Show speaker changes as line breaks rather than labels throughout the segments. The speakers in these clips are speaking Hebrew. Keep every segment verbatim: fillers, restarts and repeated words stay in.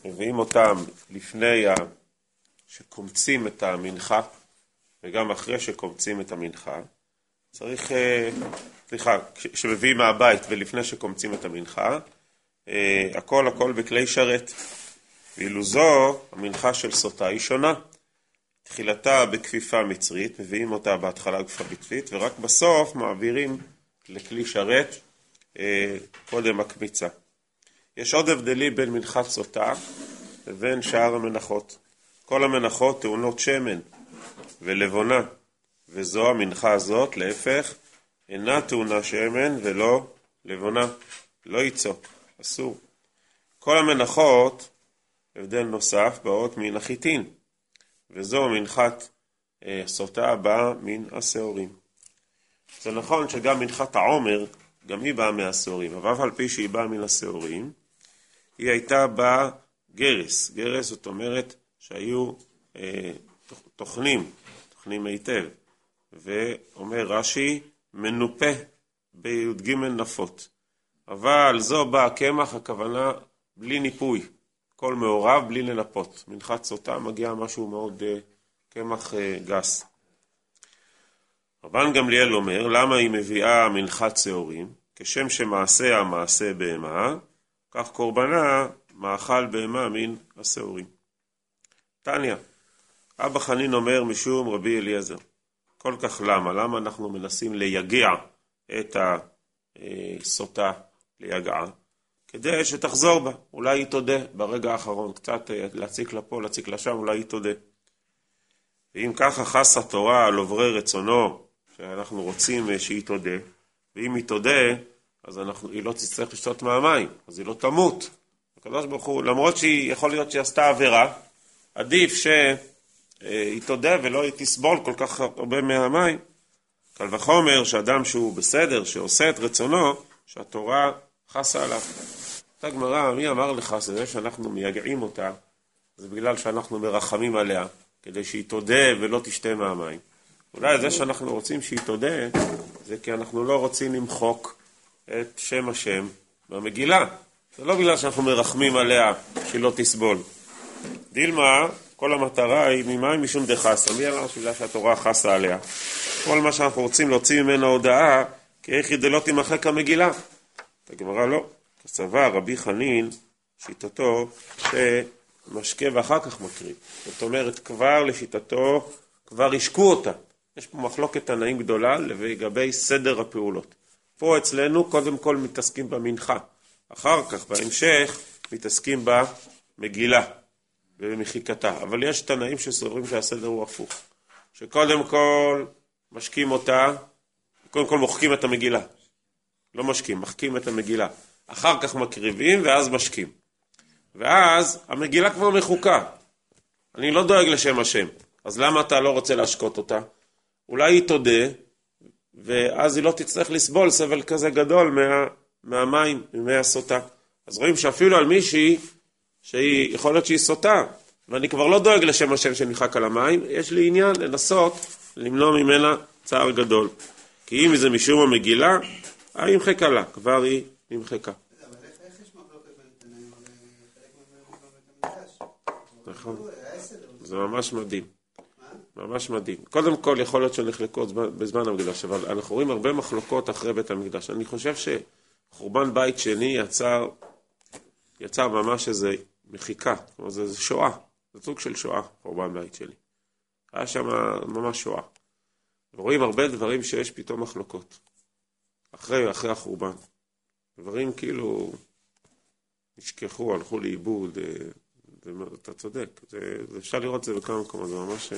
מביאים אותם לפני ה... שקומצים את המנחה, וגם אחרי שקומצים את המנחה. צריך, סליחה, שמביאים מהבית ולפני שקומצים את המנחה, הכל הכל בכלי שרת. ואילו זו, המנחה של סוטה היא שונה. תחילתה בכפיפה מצרית, מביאים אותה בהתחלה בכפיפה מצרית, ורק בסוף מעבירים לכלי שרת קודם הקמיצה. יש עוד הבדלים בין מנחת סוטה לבין שאר המנחות. כל המנחות טעונות שמן ולבונה, וזו המנחה הזאת, להפך, אינה טעונה שמן ולא לבונה, לא ייצוק, אסור. כל המנחות, הבדל נוסף, באות מן החיטין, וזו מנחת אה, סוטה באה מן השעורים. זה נכון שגם מנחת העומר, גם היא באה מהשעורים, אבל אף על פי שהיא באה מן השעורים, היא הייתה בה גרס. גרס זאת אומרת שהיו אה, תוכנים, תוכנים היטב. ואומר רש"י, מנופה בי"ג נפות. אבל זו באה קמח, הכוונה בלי ניפוי. כל מעורב בלי לנפות. מנחת סוטה מגיע משהו מאוד אה, קמח אה, גס. רבן גמליאל אומר, למה היא מביאה מנחת שעורים? כשם שמעשה המעשה בהמה, כך קורבנה מאכל בהמה מן השעורים. תניא, אבא חנין אומר משום רבי אליעזר. כל כך למה? למה אנחנו מנסים ליגע את הסוטה ליגעה? כדי שתחזור בה. אולי היא תודה ברגע האחרון. קצת להציק לפה, להציק לשם, אולי היא תודה. ואם ככה חס התורה על עוברי רצונו, שאנחנו רוצים שהיא תודה, ואם היא תודה, אז אנחנו, היא לא תצטרך לשתות מהמים, אז היא לא תמות. הקדוש ברוך הוא, למרות שהיא יכול להיות שהיא עשתה עבירה, עדיף שהיא תודה ולא היא תסבול כל כך הרבה מהמים. קל וחומר שאדם שהוא בסדר, שעושה את רצונו, שהתורה חסה עליו. אותה גמרא, מי אמר לך שזה שאנחנו מייגעים אותה, זה בגלל שאנחנו מרחמים עליה, כדי שהיא תודה ולא תשתה מהמים. אולי זה שאנחנו רוצים שהיא תודה, זה כי אנחנו לא רוצים למחוק את שם השם במגילה. זה לא בגלל שאנחנו מרחמים עליה שהיא לא תסבול. דילמה, כל המטרה היא ממים משום דחסה. מי אמר שבגלל שהתורה חסה עליה? כל מה שאנחנו רוצים להוציא ממנה הודעה, כי איך היא לא תמחק המגילה. הגמרא לא. כסבר רבי חנין, שיטתו, שמשקה ואחר כך מקריב. זאת אומרת, כבר לשיטתו, כבר ישקו אותה. יש פה מחלוקת תנאים גדולה לגבי סדר הפעולות. פה אצלנו קודם כל מתעסקים במנחה. אחר כך, בהמשך, מתעסקים במגילה ובמחיקתה. אבל יש תנאים שסוברים שהסדר הוא הפוך. שקודם כל משקים אותה, קודם כל מוחקים את המגילה. לא משקים, מחקים את המגילה. אחר כך מקריבים ואז משקים. ואז המגילה כבר מחוקה. אני לא דואג לשם השם. אז למה אתה לא רוצה להשקות אותה? אולי היא תודה, ואז היא לא תצטרך לסבול סבל כזה גדול מה, מהמים, מהסוטה. אז רואים שאפילו על מישהי, שהיא יכול להיות שהיא סוטה, ואני כבר לא דואג לשם השם שנמחק על המים, יש לי עניין לנסות למנוע ממנה צער גדול. כי אם זה משום המגילה, היא נמחקה לה, כבר היא נמחקה.
אבל איך יש מחלוקת בין תנאים וחלק מהמקום בית המקדש?
נכון, זה ממש מדהים. ממש מדהים. קודם כל יכול להיות שנחלקות בזמן המקדש, אבל אנחנו רואים הרבה מחלוקות אחרי בית המקדש. אני חושב שחורבן בית שני יצר, יצר ממש איזה מחיקה, כלומר זה, זה שואה, זה סוג של שואה, חורבן בית שני. היה שם ממש שואה. ורואים הרבה דברים שיש פתאום מחלוקות. אחרי, אחרי החורבן. דברים כאילו נשכחו, הלכו לאיבוד, אתה צודק. זה, זה אפשר לראות את זה בכמה מקומות, זה ממש...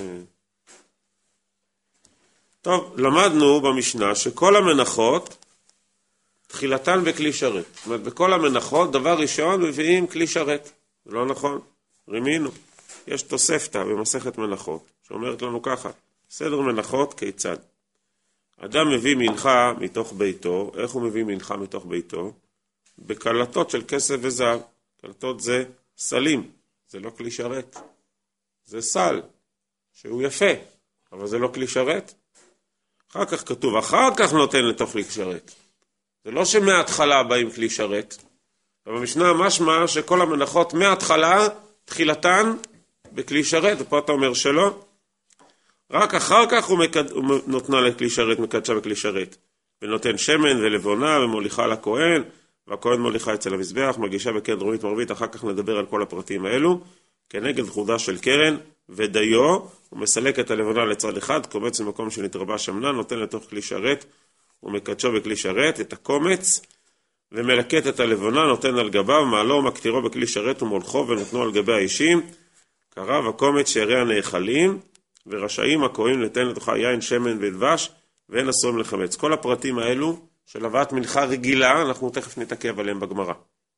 טוב, למדנו במשנה שכל המנחות תחילתן בכלי שרת. זאת אומרת, בכל המנחות דבר ראשון מביאים כלי שרת. זה לא נכון? רימינו. יש תוספתא במסכת מנחות שאומרת לנו ככה, סדר מנחות כיצד? אדם מביא מנחה מתוך ביתו. איך הוא מביא מנחה מתוך ביתו? בקלטות של כסף וזהב. קלטות זה סלים, זה לא כלי שרת. זה סל שהוא יפה, אבל זה לא כלי שרת. אחר כך כתוב, אחר כך נותן לתוך כלי שרת. זה לא שמההתחלה באים כלי שרת, במשנה משמע שכל המנחות מההתחלה, תחילתן בכלי שרת, ופה אתה אומר שלא. רק אחר כך הוא, מקד... הוא נותנה לכלי שרת, מקדשה בכלי שרת. ונותן שמן ולבונה ומוליכה לכהן, והכהן מוליכה אצל המזבח, מגישה בקרן דרומית מרבית, אחר כך נדבר על כל הפרטים האלו. כנגד חודה של קרן ודיו, הוא מסלק את הלבונה לצד אחד, קומץ במקום שנתרבה שמנה, נותן לתוך כלי שרת, הוא מקדשו בכלי שרת, את הקומץ, ומלקט את הלבונה, נותן על גביו, מעלו ומקטירו בכלי שרת ומולכו, ונותנו על גבי האישים, קרב הקומץ שערי הנאכלים, ורשאים הכהנים לתן לתוכה יין, שמן ודבש, ואין אסורים לחמץ. כל הפרטים האלו של הבאת מנחה רגילה, אנחנו תכף נתעכב עליהם בגמרא.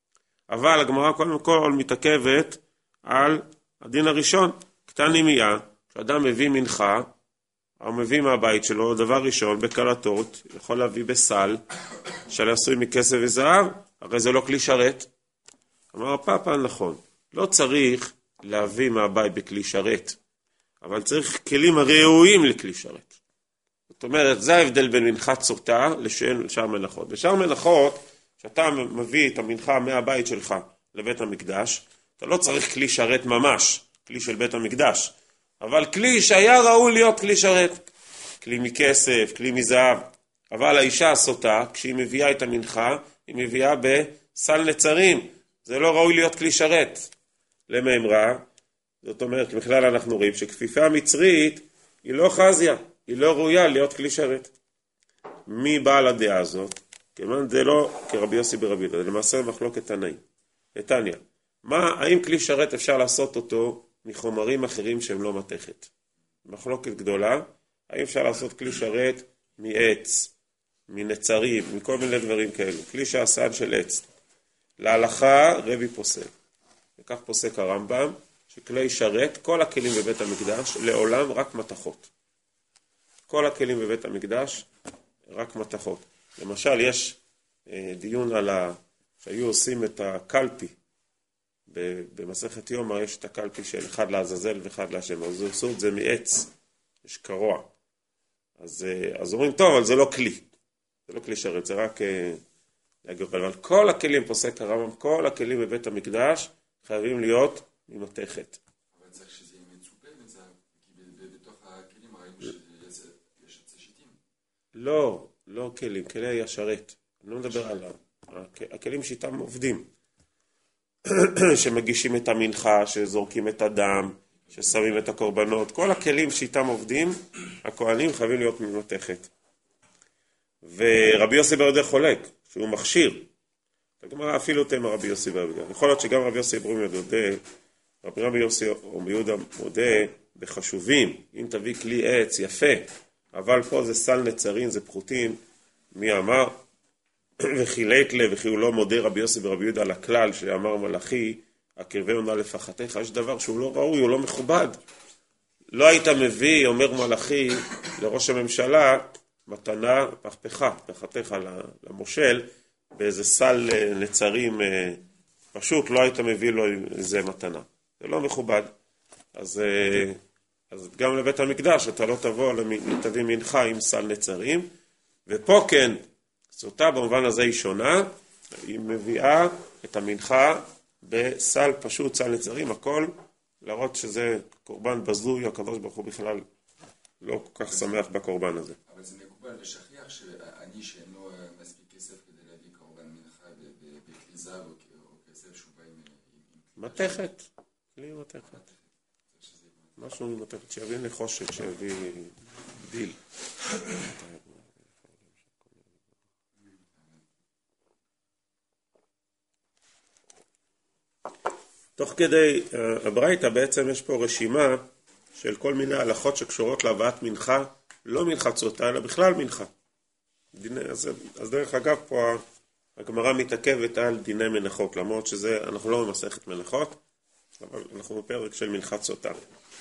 אבל הגמרא קודם כל מתעכבת על הדין הראשון, קטן נימיה, כשאדם מביא מנחה, הוא מביא מהבית שלו, דבר ראשון, בקלטות, יכול להביא בסל, של עשוי מכסף וזהב, הרי זה לא כלי שרת. אמר הפאפה, נכון, לא צריך להביא מהבית בכלי שרת, אבל צריך כלים ראויים לכלי שרת. זאת אומרת, זה ההבדל בין מנחת סוטה לשאר מנחות. בשאר מנחות, כשאתה מביא את המנחה מהבית שלך לבית המקדש, אתה לא צריך כלי שרת ממש, כלי של בית המקדש, אבל כלי שהיה ראוי להיות כלי שרת, כלי מכסף, כלי מזהב. אבל האישה הסוטה, כשהיא מביאה את המנחה, היא מביאה בסל נצרים, זה לא ראוי להיות כלי שרת. למאמרה, זאת אומרת, בכלל אנחנו רואים שכפיפה מצרית היא לא חזיה, היא לא ראויה להיות כלי שרת. מי בעל הדעה הזאת? כיוון זה לא כרבי יוסי ברבי יהודה, זה למעשה מחלוקת תנאים. נתניה, מה, האם כלי שרת אפשר לעשות אותו מחומרים אחרים שהם לא מתכת? מחלוקת גדולה, האם אפשר לעשות כלי שרת מעץ, מנצרים, מכל מיני דברים כאלו, כלי שעשן של עץ. להלכה רבי פוסק, וכך פוסק הרמב"ם, שכלי שרת, כל הכלים בבית המקדש, לעולם רק מתכות. כל הכלים בבית המקדש, רק מתכות. למשל, יש אה, דיון על ה... שהיו עושים את הקלפי, במסכת יומא יש את הקלפי של אחד לעזאזל ואחד להשם, אז עשו את זה מעץ, יש קרוע. אז, אז אומרים, טוב, אבל זה לא כלי, זה לא כלי שרת, זה רק להגיד, אבל כל הכלים, פוסק הרמב"ם, כל הכלים בבית המקדש חייבים להיות ממתכת.
אבל צריך שזה יהיה מצופה מזה, כי בתוך הכלים ראינו שיש תכשיטים.
לא, לא כלים, כלי היה שרת. אני לא מדבר על הכלים שאיתם עובדים. שמגישים את המנחה, שזורקים את הדם, ששמים את הקורבנות, כל הכלים שאיתם עובדים, הכהנים חייבים להיות ממתכת. ורבי יוסי ברבי חולק, שהוא מכשיר. כלומר, אפילו תמה רבי יוסי ברבי. יכול להיות שגם רבי יוסי ברבי מודה, רבי רבי יוסי או מיהודה מודה בחשובים, אם תביא כלי עץ יפה, אבל פה זה סל נצרים, זה פחותים, מי אמר? וחילק לה, וכי הוא לא מודה רבי יוסי ורבי יהודה על הכלל שאמר מלאכי, הקרבנו נא לפחתך, יש דבר שהוא לא ראוי, הוא לא מכובד. לא היית מביא, אומר מלאכי, לראש הממשלה, מתנה פחפכה, פחתך למושל, באיזה סל נצרים פשוט, לא היית מביא לו איזה מתנה. זה לא מכובד. אז, אז גם לבית המקדש, אתה לא תבוא, תביא מנחה עם סל נצרים, ופה כן, סוטה במובן הזה היא שונה, היא מביאה את המנחה בסל פשוט, סל נצרים, הכל, להראות שזה קורבן בזוי, הקדוש ברוך הוא בכלל לא כל כך שמח בקורבן הזה.
אבל זה מקובל לשכיח שאני שאין לו מספיק כסף כדי להביא קורבן מנחה בכלי זהב או כסף שהוא בא עם...
מתכת, כלי מתכת. משהו ממתכת, שיביא נחושת, שיביא דיל. תוך כדי הברייתא בעצם יש פה רשימה של כל מיני הלכות שקשורות להבאת מנחה, לא מנחת סוטה, אלא בכלל מנחה. דיני, אז, אז דרך אגב פה הגמרא מתעכבת על דיני מנחות, למרות שזה, אנחנו לא במסכת מנחות, אבל אנחנו בפרק של מנחת סוטה.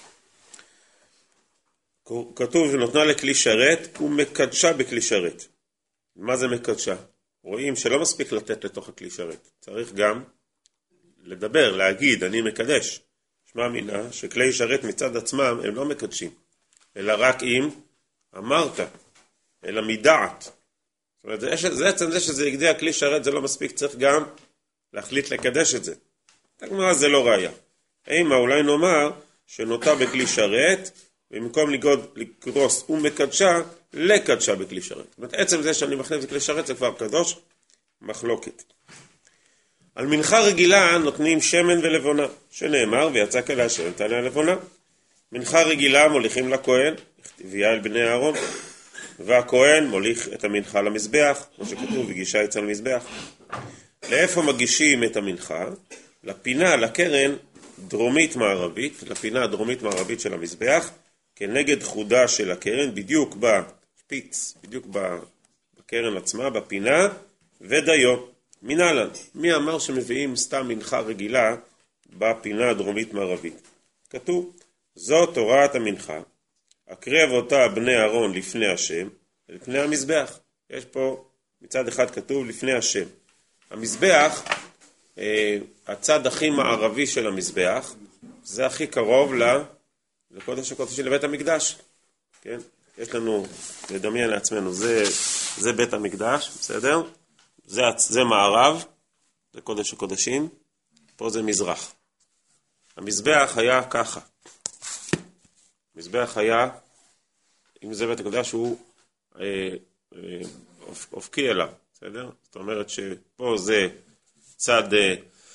כתוב שנותנה לכלי שרת ומקדשה בכלי שרת. מה זה מקדשה? רואים שלא מספיק לתת לתוך הכלי שרת, צריך גם לדבר, להגיד, אני מקדש. שמע מינה שכלי שרת מצד עצמם הם לא מקדשים, אלא רק אם אמרת, אלא מדעת. זאת אומרת, זה עצם זה שזה יגדיע כלי שרת, זה לא מספיק, צריך גם להחליט לקדש את זה. הגמרא זה לא ראיה. אימה אולי נאמר שנוטה בכלי שרת, במקום לגרוס ומקדשה, לקדשה בכלי שרת. זאת אומרת, עצם זה שאני מכניס בכלי שרת זה כבר קדוש, מחלוקת. על מנחה רגילה נותנים שמן ולבונה, שנאמר ויצא כלי השמן תעלה לבונה. מנחה רגילה מוליכים לכהן, הכתיביה אל בני אהרון, והכהן מוליך את המנחה למזבח, כמו שכתוב וגישה יצא למזבח. לאיפה מגישים את המנחה? לפינה, לקרן דרומית מערבית, לפינה הדרומית מערבית של המזבח, כנגד חודה של הקרן, בדיוק בשפיץ, בדיוק בקרן עצמה, בפינה, ודיו. מנהלן, מי אמר שמביאים סתם מנחה רגילה בפינה הדרומית מערבית? כתוב, זו תורת המנחה, הקרב אותה בני אהרון לפני השם, לפני המזבח. יש פה מצד אחד כתוב לפני השם. המזבח, אה, הצד הכי מערבי של המזבח, זה הכי קרוב לקודש הקודשים לבית המקדש. כן? יש לנו, לדמיין לעצמנו, זה, זה בית המקדש, בסדר? זה, זה מערב, זה קודש הקודשים, פה זה מזרח. המזבח היה ככה. המזבח היה, אם זה בית המקדש, הוא אה, אה, אופקי אליו, בסדר? זאת אומרת שפה זה צד, אה,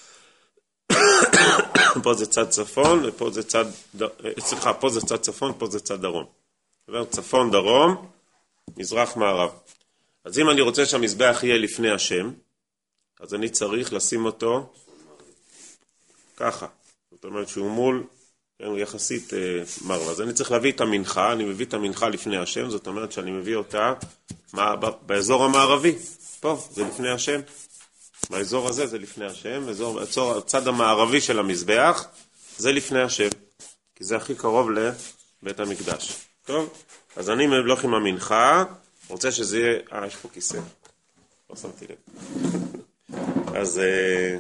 פה זה צד צפון, ופה זה צד, סליחה, פה זה צד צפון, פה זה צד דרום. בסדר? צפון, דרום, מזרח, מערב. אז אם אני רוצה שהמזבח יהיה לפני השם, אז אני צריך לשים אותו ככה. זאת אומרת שהוא מול, כן, הוא יחסית אה, מרווה. אז אני צריך להביא את המנחה, אני מביא את המנחה לפני השם, זאת אומרת שאני מביא אותה מה, באזור המערבי. פה, זה לפני השם. באזור הזה זה לפני השם, באזור, באזור, הצד המערבי של המזבח זה לפני השם, כי זה הכי קרוב לבית המקדש. טוב? אז אני מבלוך עם המנחה, רוצה שזה יהיה, אה, יש פה כיסא. לא שמתי לב. אז, אה,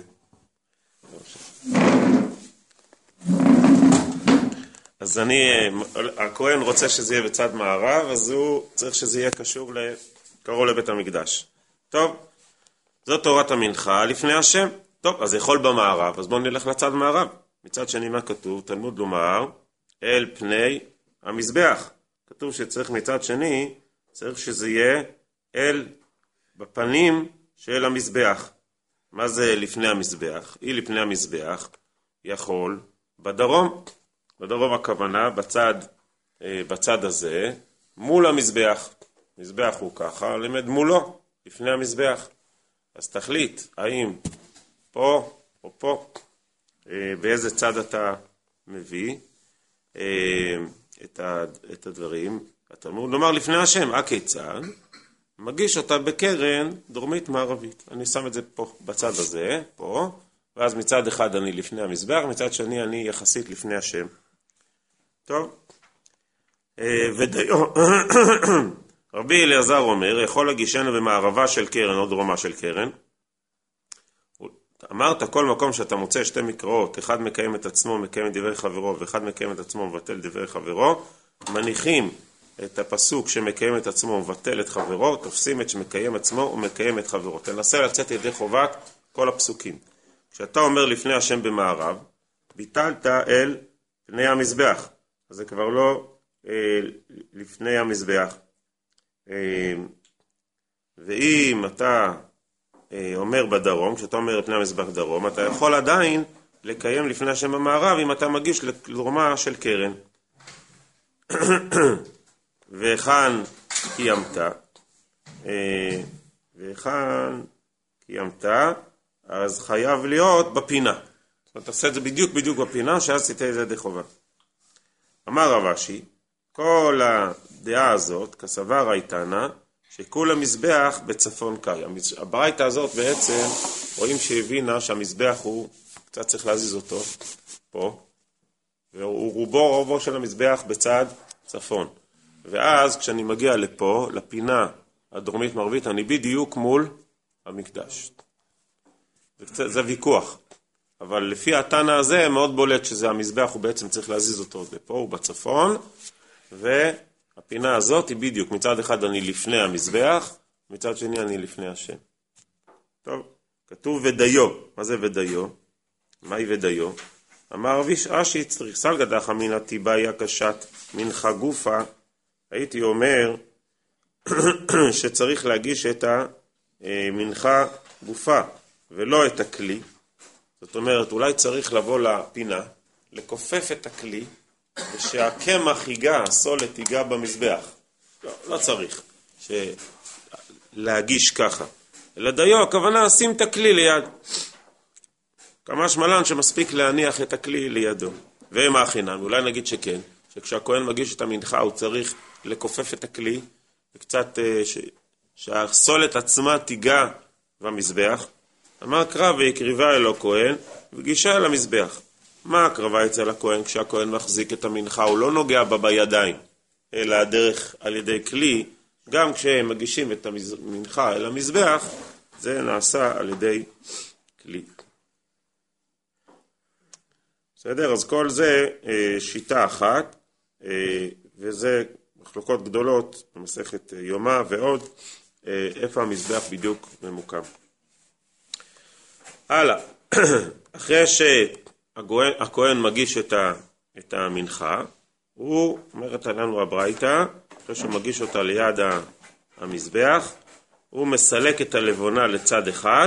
אז אני, הכהן רוצה שזה יהיה בצד מערב, אז הוא צריך שזה יהיה קשור לקרוב לבית המקדש. טוב, זו תורת המנחה לפני השם. טוב, אז יכול במערב, אז בואו נלך לצד מערב. מצד שני מה כתוב? תלמוד לומר, אל פני המזבח. כתוב שצריך מצד שני, צריך שזה יהיה אל בפנים של המזבח. מה זה לפני המזבח? היא לפני המזבח יכול בדרום. בדרום הכוונה בצד, בצד הזה, מול המזבח. מזבח הוא ככה, למד מולו, לפני המזבח. אז תחליט, האם פה או פה, באיזה צד אתה מביא את הדברים. התלמוד לומר לפני השם, הכיצד? מגיש אותה בקרן דרומית מערבית. אני שם את זה פה, בצד הזה, פה, ואז מצד אחד אני לפני המזבח, מצד שני אני יחסית לפני השם. טוב. ודיו, רבי אליעזר אומר, יכול להגישנו במערבה של קרן או דרומה של קרן. אמרת, כל מקום שאתה מוצא שתי מקראות, אחד מקיים את עצמו, מקיים את דברי חברו, ואחד מקיים את עצמו, מבטל דברי חברו, מניחים את הפסוק שמקיים את עצמו ומבטל את חברו, תופסים את שמקיים עצמו ומקיים את חברו. תנסה לצאת ידי חובת כל הפסוקים. כשאתה אומר לפני השם במערב, ביטלת אל פני המזבח. אז זה כבר לא אה, לפני המזבח. אה, ואם אתה אה, אומר בדרום, כשאתה אומר לפני המזבח דרום, אתה יכול עדיין לקיים לפני השם במערב, אם אתה מגיש לדרומה של קרן. והיכן קיימת, והיכן קיימת, אז חייב להיות בפינה. זאת אומרת, תעשה את זה בדיוק בדיוק בפינה, שאז תיתן את זה ידי חובה. אמר רב אשי, כל הדעה הזאת, כסבר הייתנה, שכל המזבח בצפון קאי. הברייתא הזאת בעצם רואים שהבינה שהמזבח הוא, קצת צריך להזיז אותו, פה, והוא רובו רובו של המזבח בצד צפון. ואז כשאני מגיע לפה, לפינה הדרומית מערבית, אני בדיוק מול המקדש. זה, זה ויכוח. אבל לפי התנא הזה מאוד בולט שזה המזבח, הוא בעצם צריך להזיז אותו לפה, הוא בצפון, והפינה הזאת היא בדיוק, מצד אחד אני לפני המזבח, מצד שני אני לפני השם. טוב, כתוב ודיו. מה זה ודיו? מהי ודיו? אמר רש"י, צריך סלגא דחא מינא תיבאיה קשת מנחה גופה. הייתי אומר שצריך להגיש את המנחה גופה ולא את הכלי. זאת אומרת, אולי צריך לבוא לפינה, לקופף את הכלי, ושהקמח ייגע, הסולת ייגע במזבח. לא, לא צריך ש... להגיש ככה. אלא דיו, הכוונה, שים את הכלי ליד. כמה שמלן שמספיק להניח את הכלי לידו. ומה החינם? אולי נגיד שכן, שכשהכהן מגיש את המנחה הוא צריך לקופף את הכלי, וקצת ש... שהסולת עצמה תיגע במזבח. אמר קרב ויקריבה אלו כהן, וגישה אל המזבח. מה הקרבה אצל הכהן? כשהכהן מחזיק את המנחה, הוא לא נוגע בה בידיים, אלא הדרך על ידי כלי. גם כשהם מגישים את המנחה אל המזבח, זה נעשה על ידי כלי. בסדר? אז כל זה שיטה אחת, וזה מחלוקות גדולות במסכת יומא ועוד, איפה המזבח בדיוק ממוקם. הלאה, אחרי שהכהן מגיש את המנחה, הוא אומרת לנו הברייתא, אחרי שהוא מגיש אותה ליד המזבח, הוא מסלק את הלבונה לצד אחד,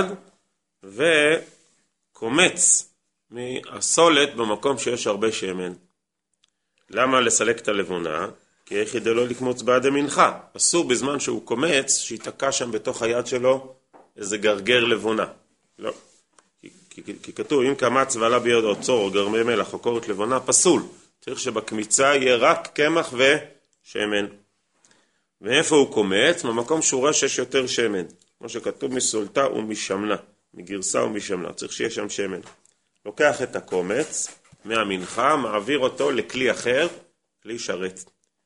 וקומץ מהסולת במקום שיש הרבה שמן. למה לסלק את הלבונה? כי יחי דלא לקמוץ בעד המנחה. אסור בזמן שהוא קומץ, שיתקע שם בתוך היד שלו איזה גרגר לבונה. לא. כי, כי, כי כתוב, אם קמץ ועלה ביד אוצור או גרמי מלח או קורת לבונה, פסול. צריך שבקמיצה יהיה רק קמח ושמן. ואיפה הוא קומץ? במקום שהוא רואה שיש יותר שמן. כמו שכתוב מסולתה ומשמנה, מגרסה ומשמנה. צריך שיהיה שם שמן. לוקח את הקומץ מהמנחה, מעביר אותו לכלי אחר, כלי שרת.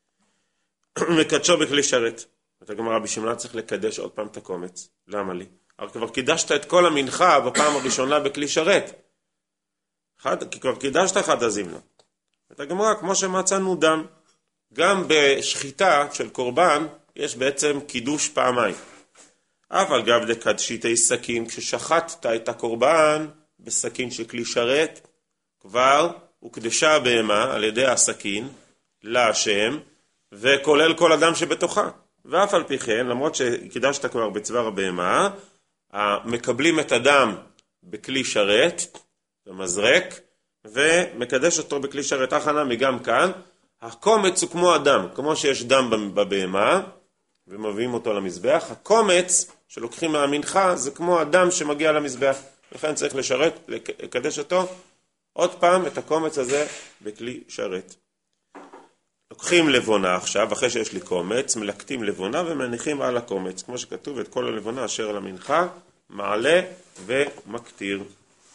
מקדשו בכלי שרת. אתה גמרא בשמלה צריך לקדש עוד פעם את הקומץ. למה לי? אבל כבר קידשת את כל המנחה בפעם הראשונה בכלי שרת. אחד, כי כבר קידשת אחד הזמנה. אתה גמרא כמו שמצאנו דם. גם בשחיטה של קורבן יש בעצם קידוש פעמיים. אבל גם דקדשיתי סכין, כששחטת את הקורבן בסכין של כלי שרת, כבר הוקדשה בהמה על ידי הסכין להשם, וכולל כל אדם שבתוכה. ואף על פי כן, למרות שקידשת כבר בצוואר הבהמה, מקבלים את הדם בכלי שרת, במזרק, ומקדש אותו בכלי שרת הכנה מגם כאן. הקומץ הוא כמו אדם, כמו שיש דם בבהמה, ומביאים אותו למזבח. הקומץ שלוקחים מהמנחה זה כמו אדם שמגיע למזבח. לכן צריך לשרת, לקדש אותו עוד פעם את הקומץ הזה בכלי שרת. לוקחים לבונה עכשיו, אחרי שיש לי קומץ, מלקטים לבונה ומניחים על הקומץ. כמו שכתוב, את כל הלבונה אשר על המנחה, מעלה ומקטיר.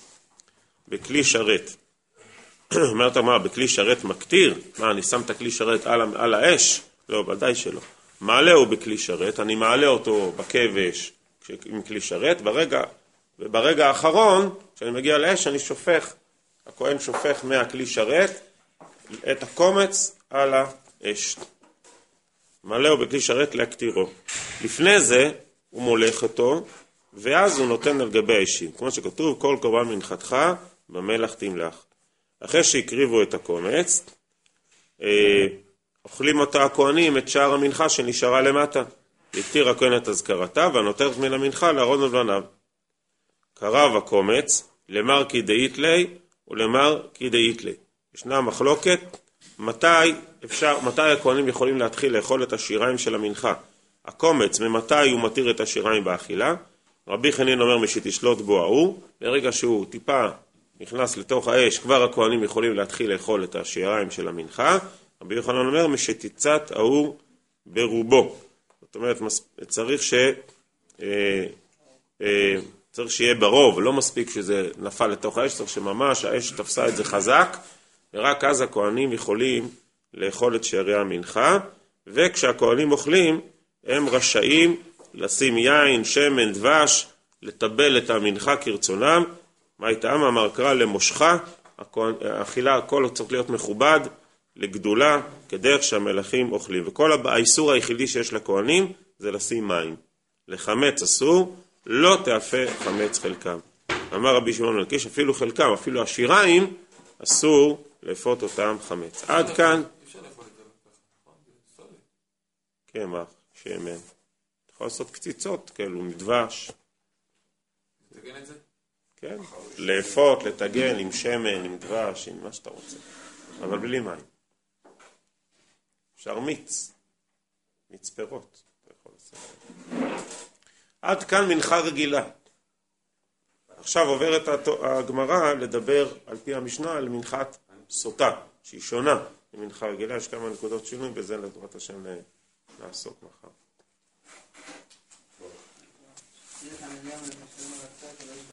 בכלי שרת. אומרת מה, בכלי שרת מקטיר? מה, אני שם את הכלי שרת על, על האש? לא, ודאי שלא. מעלה הוא בכלי שרת, אני מעלה אותו בכבש עם כלי שרת, ברגע, וברגע האחרון, כשאני מגיע לאש, אני שופך, הכהן שופך מהכלי שרת את הקומץ על האש. מעלה הוא בכלי שרת להקטירו. לפני זה הוא מולך אותו, ואז הוא נותן על גבי האישים. כמו שכתוב, כל קורבן מנחתך במלח תמלח. אחרי שהקריבו את הקומץ, אוכלים אותה הכהנים את שער המנחה שנשארה למטה. יקטיר הכהן את הזכרתה, והנותרת מן המנחה לארון ובניו. קרב הקומץ, למר כי דאית לי, ולמר כי דאית לי. ישנה מחלוקת, מתי אפשר, מתי הכהנים יכולים להתחיל לאכול את השיריים של המנחה. הקומץ, ממתי הוא מתיר את השיריים באכילה? רבי חנין אומר משתשלוט בו ההוא, ברגע שהוא טיפה נכנס לתוך האש, כבר הכהנים יכולים להתחיל לאכול את השיריים של המנחה. רבי יוחנן אומר משתצת ההוא ברובו. זאת אומרת, צריך ש... אה, אה, צריך שיהיה ברוב, לא מספיק שזה נפל לתוך האש, צריך שממש האש תפסה את זה חזק, ורק אז הכהנים יכולים לאכול את שערי המנחה, וכשהכהנים אוכלים, הם רשאים לשים יין, שמן, דבש, לטבל את המנחה כרצונם. מה איתם? אמר קרא למושכה, האכילה, הכל צריך להיות מכובד, לגדולה, כדרך שהמלכים אוכלים. וכל האיסור היחידי שיש לכהנים זה לשים מים. לחמץ אסור, לא תאפה חמץ חלקם. אמר רבי שמעון לקיש, אפילו חלקם, אפילו השיריים, אסור לאפות אותם חמץ. עד כאן...
אפשר לאפות את זה ככה, נכון?
קמח, שמן. אתה יכול לעשות קציצות כאלו, מדבש.
תגן את זה?
כן, לאפות, לתגן עם שמן, עם דבש, עם מה שאתה רוצה. אבל בלי מים. אפשר מיץ. מיץ פירות. אתה יכול לעשות. עד כאן מנחה רגילה. עכשיו עוברת הגמרא לדבר על פי המשנה על מנחת סוטה, שהיא שונה ממנחה רגילה. יש כמה נקודות שינוי, בזה לדברת השם נעסוק מחר.